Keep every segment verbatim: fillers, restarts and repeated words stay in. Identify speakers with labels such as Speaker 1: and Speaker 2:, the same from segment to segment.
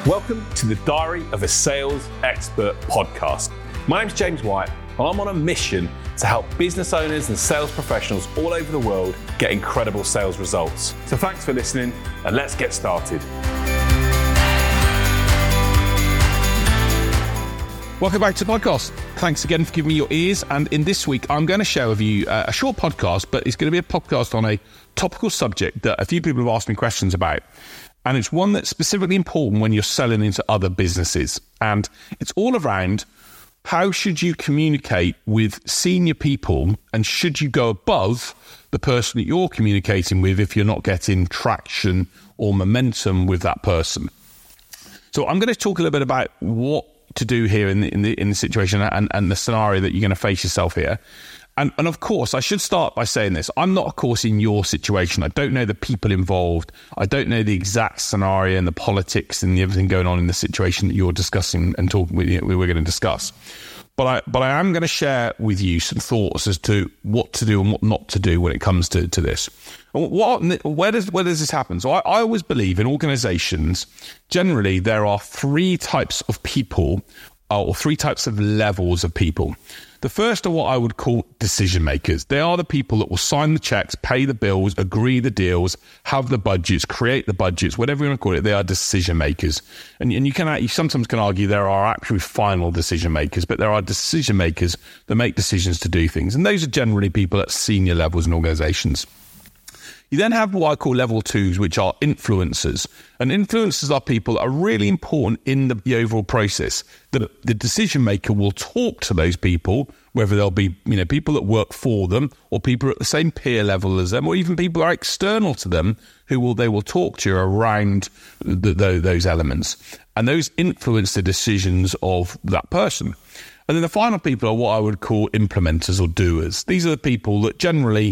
Speaker 1: Welcome to the Diary of a Sales Expert podcast. My name's James White, and I'm on a mission to help business owners and sales professionals all over the world get incredible sales results. So thanks for listening, and let's get started.
Speaker 2: Welcome back to the podcast. Thanks again for giving me your ears. And in this week, I'm going to share with you uh, a short podcast, but it's going to be a podcast on a topical subject that a few people have asked me questions about. And it's one that's specifically important when you're selling into other businesses. And it's all around how should you communicate with senior people, and should you go above the person that you're communicating with if you're not getting traction or momentum with that person. So I'm going to talk a little bit about what to do here in the in the, in the situation and, and the scenario that you're going to face yourself here. And, and of course, I should start by saying this. I'm not, of course, in your situation. I don't know the people involved. I don't know the exact scenario and the politics and everything going on in the situation that you're discussing and talking with, we're going to discuss. But I but I am going to share with you some thoughts as to what to do and what not to do when it comes to, to this. What, where does where does this happen? So I, I always believe in organizations, generally there are three types of people or three types of levels of people. The first are what I would call decision makers. They are the people that will sign the checks, pay the bills, agree the deals, have the budgets, create the budgets, whatever you want to call it. They are decision makers. And, and you can you sometimes can argue there are actually final decision makers, but there are decision makers that make decisions to do things. And those are generally people at senior levels in organizations. You then have what I call level twos, which are influencers. And influencers are people that are really important in the, the overall process. The, the decision maker will talk to those people, whether they'll be you know people that work for them or people at the same peer level as them, or even people that are external to them who will they will talk to you around the, the, those elements. And those influence the decisions of that person. And then the final people are what I would call implementers or doers. These are the people that generally,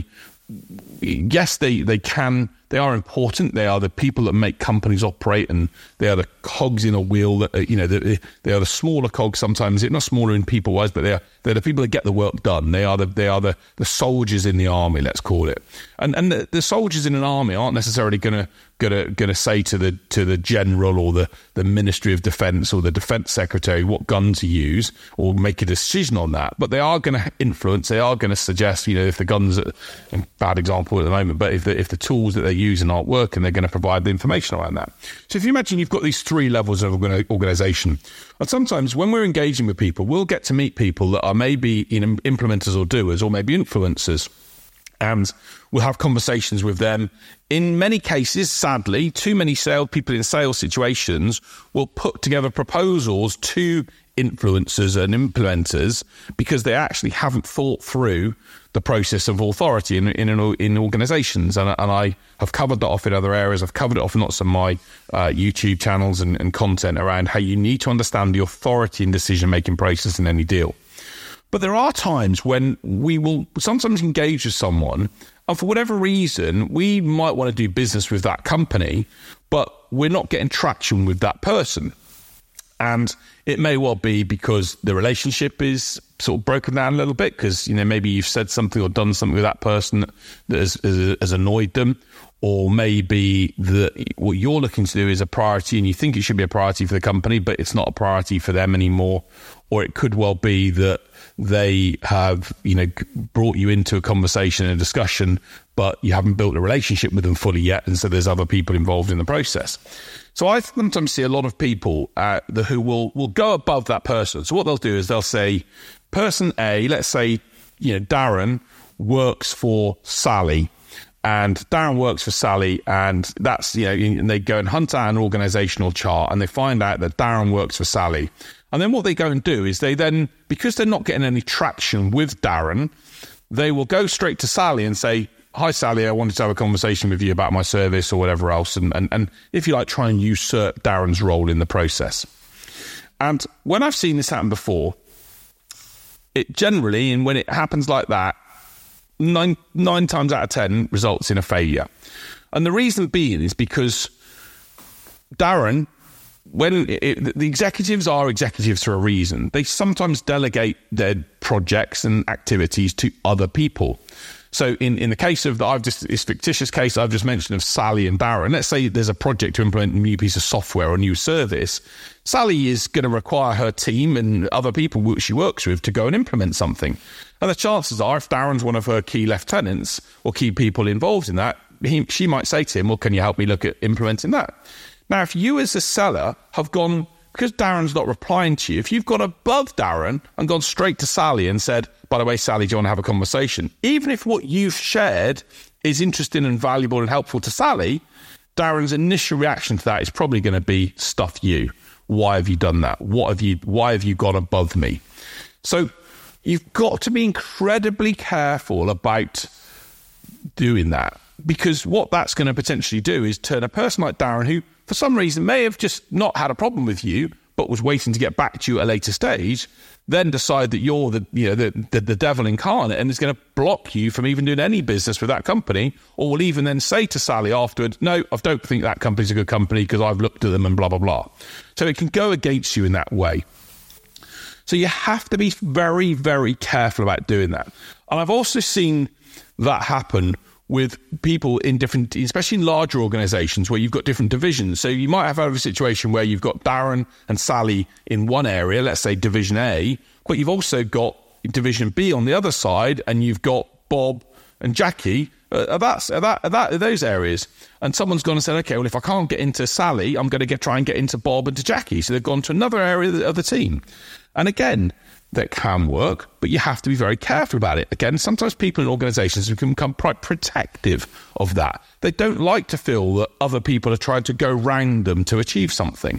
Speaker 2: yes, they, they can, they are important. They are the people that make companies operate, and they are the cogs in a wheel that, you know, they, they are the smaller cogs sometimes. They're not smaller in people wise, but they are, they're the people that get the work done. They are the, they are the, the soldiers in the army, let's call it. And, and the, the soldiers in an army aren't necessarily going to, Gonna gonna say to the to the general or the, the Ministry of Defence or the Defence Secretary what gun to use or make a decision on that, but they are going to influence. They are going to suggest, you know, if the guns, are, a bad example at the moment, but if the if the tools that they're using aren't working, they're going to provide the information around that. So if you imagine you've got these three levels of organisation, and sometimes when we're engaging with people, we'll get to meet people that are maybe you know, implementers or doers, or maybe influencers. And we'll have conversations with them. In many cases, sadly, too many sales people in sales situations will put together proposals to influencers and implementers because they actually haven't thought through the process of authority in in, in organizations. And, and I have covered that off in other areas. I've covered it off in lots of my uh, YouTube channels and, and content around how you need to understand the authority and decision-making process in any deal. But there are times when we will sometimes engage with someone, and for whatever reason, we might want to do business with that company, but we're not getting traction with that person. And it may well be because the relationship is sort of broken down a little bit, because, you know, maybe you've said something or done something with that person that has, has annoyed them, or maybe that what you're looking to do is a priority and you think it should be a priority for the company, but it's not a priority for them anymore. Or it could well be that they have, you know, brought you into a conversation and a discussion, but you haven't built a relationship with them fully yet, and so there's other people involved in the process. So I sometimes see a lot of people uh, the, who will, will go above that person. So what they'll do is they'll say, person A, let's say, you know, Darren works for Sally, and Darren works for Sally, and that's, you know, and they go and hunt out an organizational chart, and they find out that Darren works for Sally. And then what they go and do is they then, because they're not getting any traction with Darren, they will go straight to Sally and say, hi, Sally, I wanted to have a conversation with you about my service or whatever else. And, and, and if you like, try and usurp Darren's role in the process. And when I've seen this happen before, it generally, and when it happens like that, nine, nine times out of ten results in a failure. And the reason being is because Darren, when it, it, the executives are executives for a reason, they sometimes delegate their projects and activities to other people. So in, in the case of, the, I've just this fictitious case I've just mentioned of Sally and Darren, let's say there's a project to implement a new piece of software or a new service. Sally is going to require her team and other people which she works with to go and implement something. And the chances are, if Darren's one of her key lieutenants or key people involved in that, he, she might say to him, well, can you help me look at implementing that? Now, if you as a seller have gone, because Darren's not replying to you, if you've gone above Darren and gone straight to Sally and said, by the way, Sally, do you want to have a conversation? Even if what you've shared is interesting and valuable and helpful to Sally, Darren's initial reaction to that is probably going to be, stuff you. Why have you done that? What have you, why have you gone above me? So you've got to be incredibly careful about doing that, because what that's going to potentially do is turn a person like Darren, who for some reason may have just not had a problem with you, but was waiting to get back to you at a later stage, then decide that you're the you know the, the, the devil incarnate and is going to block you from even doing any business with that company, or will even then say to Sally afterwards, no, I don't think that company's a good company because I've looked at them and blah, blah, blah. So it can go against you in that way. So you have to be very, very careful about doing that. And I've also seen that happen with people in different, especially in larger organizations where you've got different divisions. So you might have a situation where you've got Darren and Sally in one area, let's say division A, but you've also got division B on the other side, and you've got Bob and Jackie at, that, at, that, at, that, at those areas. And someone's gone and said, okay, well, if I can't get into Sally, I'm going to get, try and get into Bob and to Jackie. So they've gone to another area of the, of the team. And again, that can work, but you have to be very careful about it. Again, sometimes people in organizations can become quite protective of that. They don't like to feel that other people are trying to go round them to achieve something.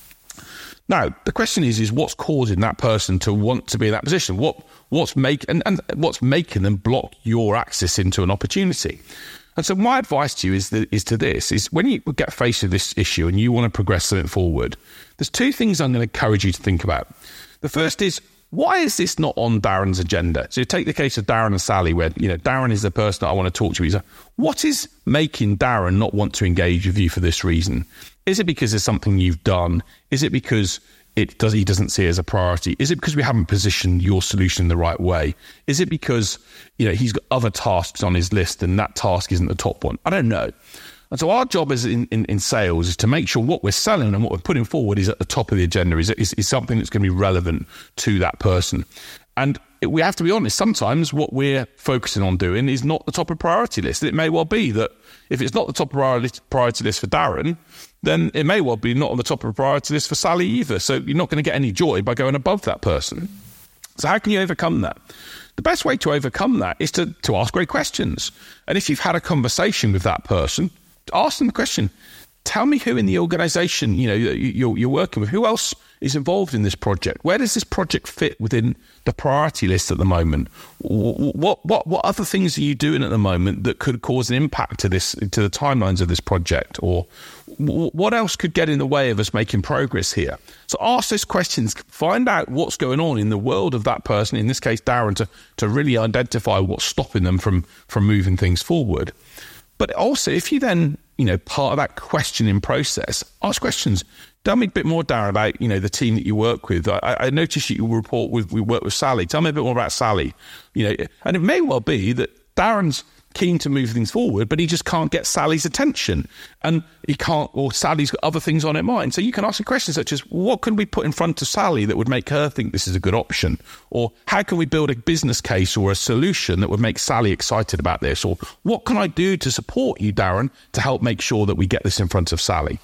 Speaker 2: Now, the question is, is what's causing that person to want to be in that position? What what's make and, and what's making them block your access into an opportunity? And so my advice to you is that, is to this, is when you get faced with this issue and you want to progress something forward, there's two things I'm going to encourage you to think about. The first is, why is this not on Darren's agenda? So you take the case of Darren and Sally, where you know Darren is the person that I want to talk to. He's like, what is making Darren not want to engage with you for this reason? Is it because there's something you've done? Is it because it does he doesn't see it as a priority? Is it because we haven't positioned your solution in the right way? Is it because you know he's got other tasks on his list and that task isn't the top one? I don't know. And so our job as in, in, in sales is to make sure what we're selling and what we're putting forward is at the top of the agenda, is, is, is something that's going to be relevant to that person. And it, we have to be honest, sometimes what we're focusing on doing is not the top of priority list. It may well be that if it's not the top of priority, priority list for Darren, then it may well be not on the top of the priority list for Sally either. So you're not going to get any joy by going above that person. So how can you overcome that? The best way to overcome that is to, to ask great questions. And if you've had a conversation with that person, ask them the question, tell me who in the organization you know you're, you're working with, who else is involved in this project? Where does this project fit within the priority list at the moment? What what what other things are you doing at the moment that could cause an impact to this to the timelines of this project? Or what else could get in the way of us making progress here? So ask those questions, find out what's going on in the world of that person, in this case Darren, to, to really identify what's stopping them from from moving things forward. But also, if you then, you know, part of that questioning process, ask questions. Tell me a bit more, Darren, about, you know, the team that you work with. I, I noticed you report with, we work with Sally. Tell me a bit more about Sally. You know, and it may well be that Darren's keen to move things forward, but he just can't get Sally's attention, and he can't, or Sally's got other things on her mind. So you can ask a question such as, what can we put in front of Sally that would make her think this is a good option? Or how can we build a business case or a solution that would make Sally excited about this? Or what can I do to support you, Darren, to help make sure that we get this in front of Sally?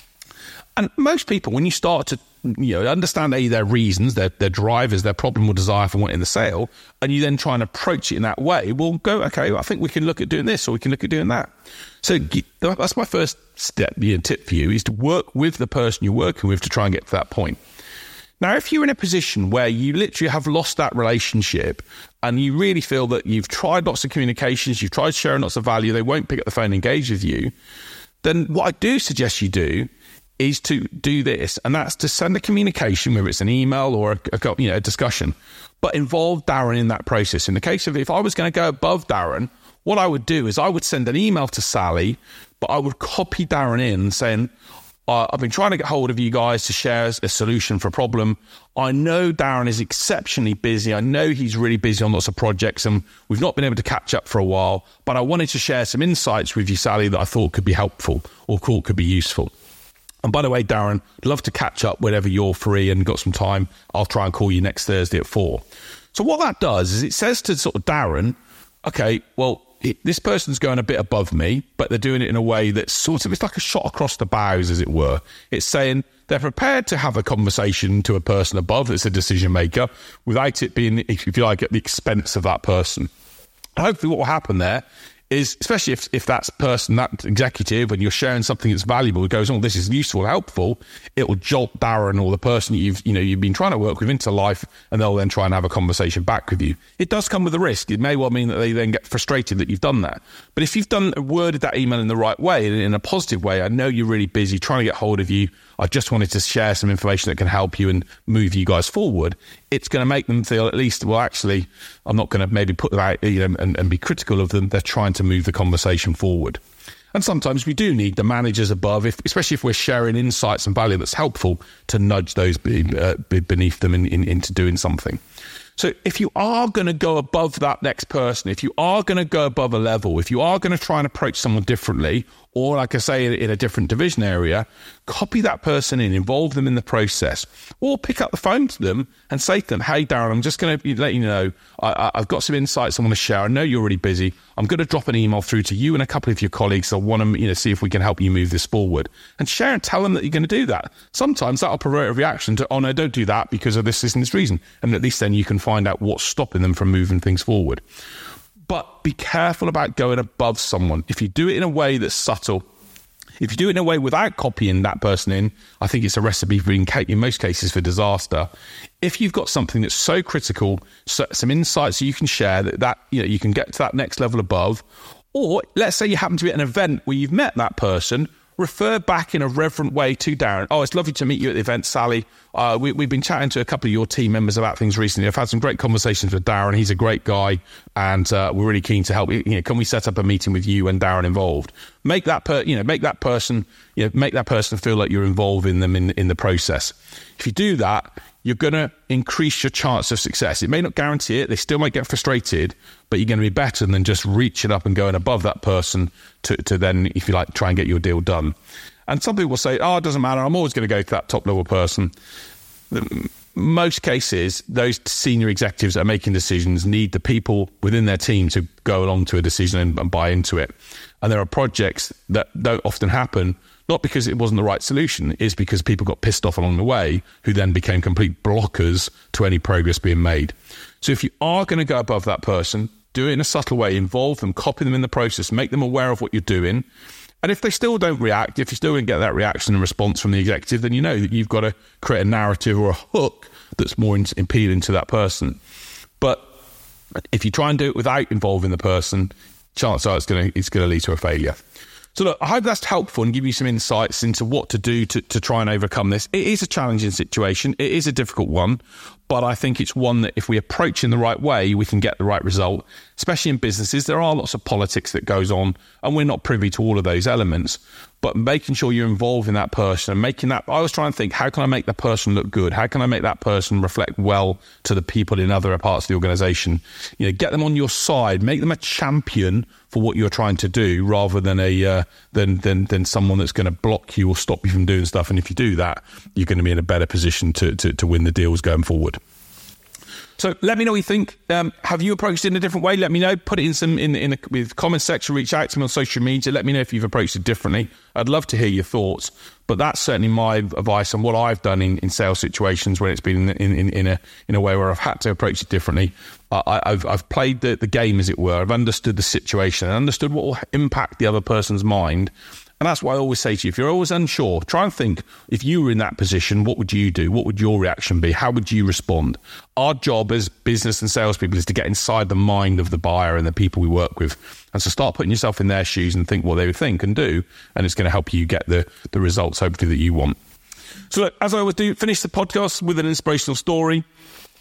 Speaker 2: And most people, when you start to you know understand a, their reasons, their their drivers, their problem or desire for wanting the sale, and you then try and approach it in that way, we'll go, okay, I think we can look at doing this, or we can look at doing that. So that's my first step, you know, tip for you, is to work with the person you're working with to try and get to that point. Now, if you're in a position where you literally have lost that relationship and you really feel that you've tried lots of communications, you've tried sharing lots of value, they won't pick up the phone and engage with you, then what I do suggest you do is to do this, and that's to send a communication, whether it's an email or a, a, you know, a discussion, but involve Darren in that process. In the case of, if I was going to go above Darren, what I would do is I would send an email to Sally, but I would copy Darren in saying, Uh, I've been trying to get hold of you guys to share a solution for a problem. I know Darren is exceptionally busy. I know he's really busy on lots of projects, and we've not been able to catch up for a while, but I wanted to share some insights with you, Sally, that I thought could be helpful or thought could be useful. And by the way, Darren, I'd love to catch up whenever you're free and got some time. I'll try and call you next Thursday at four. So what that does is it says to sort of Darren, okay, well, it, this person's going a bit above me, but they're doing it in a way that's sort of, it's like a shot across the bows, as it were. It's saying they're prepared to have a conversation to a person above that's a decision maker without it being, if you like, at the expense of that person. And hopefully what will happen there is, especially if, if that person, that executive, when you're sharing something that's valuable, it goes, oh, this is useful, helpful, it will jolt Darren or the person you've, you know, you've been trying to work with into life, and they'll then try and have a conversation back with you. It does come with a risk. It may well mean that they then get frustrated that you've done that. But if you've done worded that email in the right way, in a positive way, I know you're really busy trying to get hold of you, I just wanted to share some information that can help you and move you guys forward, it's going to make them feel at least, well, actually, I'm not going to maybe put them out, you know, and, and be critical of them. They're trying to move the conversation forward. And sometimes we do need the managers above, if, especially if we're sharing insights and value that's helpful, to nudge those be, uh, be beneath them in, in, into doing something. So if you are going to go above that next person, if you are going to go above a level, if you are going to try and approach someone differently, or like I say, in, in a different division area, copy that person in, involve them in the process, or pick up the phone to them and say to them, hey, Darren, I'm just going to let you know, I, I, I've got some insights I want to share. I know you're really busy. I'm going to drop an email through to you and a couple of your colleagues. I want to, you know, see if we can help you move this forward, and share and tell them that you're going to do that. Sometimes that'll provoke a reaction to, oh no, don't do that because of this, this and this reason. And at least then you can find out what's stopping them from moving things forward. But be careful about going above someone. If you do it in a way that's subtle, if you do it in a way without copying that person in, I think it's a recipe for, in most cases, for disaster. If you've got something that's so critical, so, some insights you can share that, that you know, you can get to that next level above, or let's say you happen to be at an event where you've met that person, refer back in a reverent way to Darren. Oh, it's lovely to meet you at the event, Sally. Uh, we, we've been chatting to a couple of your team members about things recently. I've had some great conversations with Darren. He's a great guy, and uh, we're really keen to help. You know, can we set up a meeting with you and Darren involved? Make that per, you know, make that person, you know, make that person feel like you're involving them in in the process. If you do that, you're going to increase your chance of success. It may not guarantee it. They still might get frustrated, but you're going to be better than just reaching up and going above that person to, to then, if you like, try and get your deal done. And some people will say, oh, it doesn't matter. I'm always going to go to that top level person. Most cases, those senior executives that are making decisions need the people within their team to go along to a decision and, and buy into it. And there are projects that don't often happen, not because it wasn't the right solution, it's because people got pissed off along the way, who then became complete blockers to any progress being made. So if you are going to go above that person, do it in a subtle way, involve them, copy them in the process, make them aware of what you're doing. And if they still don't react, if you still don't get that reaction and response from the executive, then you know that you've got to create a narrative or a hook that's more in- appealing to that person. But if you try and do it without involving the person, chances are it's going to it's going to lead to a failure. So look, I hope that's helpful and give you some insights into what to do to, to try and overcome this. It is a challenging situation. It is a difficult one, but I think it's one that if we approach in the right way, we can get the right result. Especially in businesses, there are lots of politics that goes on, and we're not privy to all of those elements. But making sure you're involved in that person and making that, I was trying to think, how can I make that person look good? How can I make that person reflect well to the people in other parts of the organization? You know, get them on your side, make them a champion for what you're trying to do, rather than a uh, than than than someone that's going to block you or stop you from doing stuff. And if you do that, you're going to be in a better position to to, to win the deals going forward. So let me know what you think. Um, have you approached it in a different way? Let me know. Put it in some in in the with comment section. Reach out to me on social media. Let me know if you've approached it differently. I'd love to hear your thoughts. But that's certainly my advice on what I've done in, in sales situations when it's been in, in, in a in a way where I've had to approach it differently. I, I've I've played the, the game, as it were. I've understood the situation and understood what will impact the other person's mind. And that's why I always say to you, if you're always unsure, try and think, if you were in that position, what would you do? What would your reaction be? How would you respond? Our job as business and salespeople is to get inside the mind of the buyer and the people we work with. And so start putting yourself in their shoes and think what they would think and do. And it's going to help you get the, the results, hopefully, that you want. So look, as I always do, finish the podcast with an inspirational story.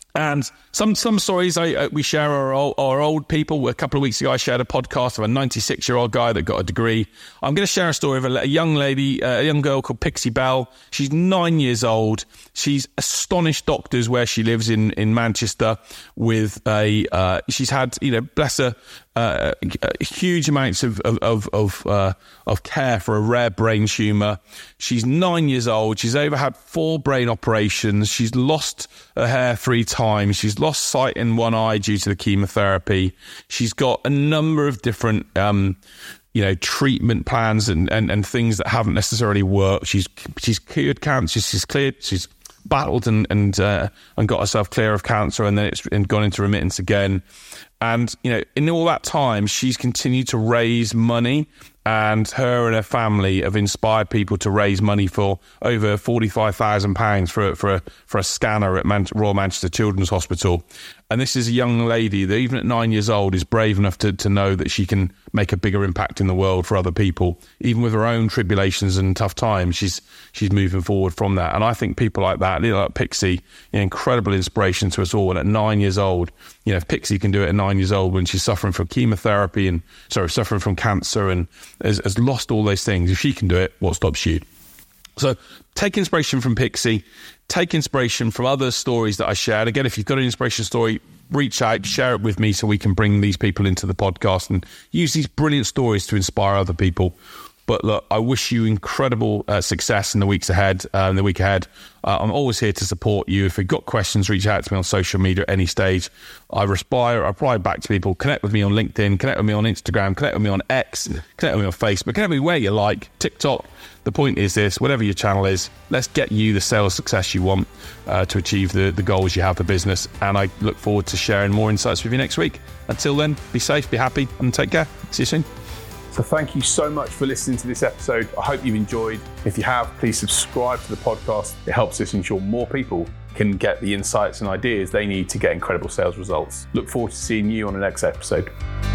Speaker 2: And some some stories I, uh, we share are old, are old people. A couple of weeks ago, I shared a podcast of a ninety-six-year-old guy that got a degree. I'm going to share a story of a, a young lady, uh, a young girl called Pixie Bell. She's nine years old. She's astonished doctors where she lives in, in Manchester with a, uh, she's had, you know, bless her, uh, huge amounts of, of, of, of, uh, of care for a rare brain tumour. She's nine years old. She's over had four brain operations. She's lost her hair three times. She's lost sight in one eye due to the chemotherapy. She's got a number of different, um, you know, treatment plans and, and, and things that haven't necessarily worked. She's she's cured cancer. She's cleared. She's battled and and uh, and got herself clear of cancer, and then it's and gone into remittance again. And you know, in all that time, she's continued to raise money, and her and her family have inspired people to raise money for over forty-five thousand pounds for for a, for a scanner at Man- Royal Manchester Children's Hospital. And this is a young lady that, even at nine years old, is brave enough to, to know that she can make a bigger impact in the world for other people. Even with her own tribulations and tough times, she's she's moving forward from that. And I think people like that, you know, like Pixie, you know, incredible inspiration to us all. And at nine years old, you know, if Pixie can do it at nine years old when she's suffering from chemotherapy and, sorry, suffering from cancer and has, has lost all those things, if she can do it, what stops you? So take inspiration from Pixie, take inspiration from other stories that I shared. Again, if you've got an inspiration story, reach out, share it with me so we can bring these people into the podcast and use these brilliant stories to inspire other people. But look, I wish you incredible uh, success in the weeks ahead, uh, in the week ahead. Uh, I'm always here to support you. If you've got questions, reach out to me on social media at any stage. I reply, I reply back to people. Connect with me on LinkedIn, connect with me on Instagram, connect with me on X, connect with me on Facebook, connect with me where you like, TikTok. The point is this, whatever your channel is, let's get you the sales success you want uh, to achieve the, the goals you have for business. And I look forward to sharing more insights with you next week. Until then, be safe, be happy, and take care. See you soon.
Speaker 1: So thank you so much for listening to this episode. I hope you've enjoyed. If you have, please subscribe to the podcast. It helps us ensure more people can get the insights and ideas they need to get incredible sales results. Look forward to seeing you on the next episode.